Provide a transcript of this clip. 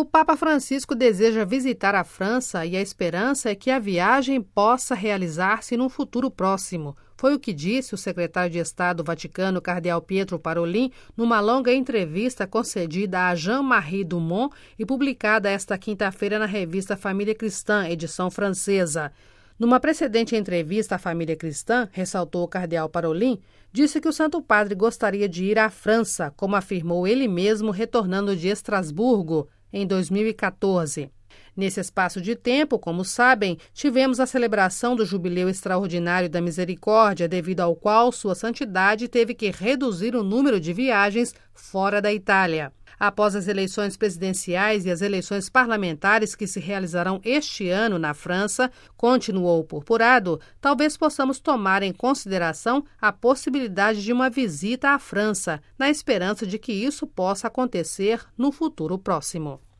O Papa Francisco deseja visitar a França e a esperança é que a viagem possa realizar-se num futuro próximo. Foi o que disse o secretário de Estado do Vaticano, cardeal Pietro Parolin, numa longa entrevista concedida a Jean-Marie Dumont e publicada esta quinta-feira na revista Família Cristã, edição francesa. Numa precedente entrevista à Família Cristã, ressaltou o cardeal Parolin, disse que o Santo Padre gostaria de ir à França, como afirmou ele mesmo retornando de Estrasburgo em 2014. Nesse espaço de tempo, como sabem, tivemos a celebração do Jubileu Extraordinário da Misericórdia, devido ao qual Sua Santidade teve que reduzir o número de viagens fora da Itália. Após as eleições presidenciais e as eleições parlamentares que se realizarão este ano na França, continuou o purpurado, talvez possamos tomar em consideração a possibilidade de uma visita à França, na esperança de que isso possa acontecer no futuro próximo.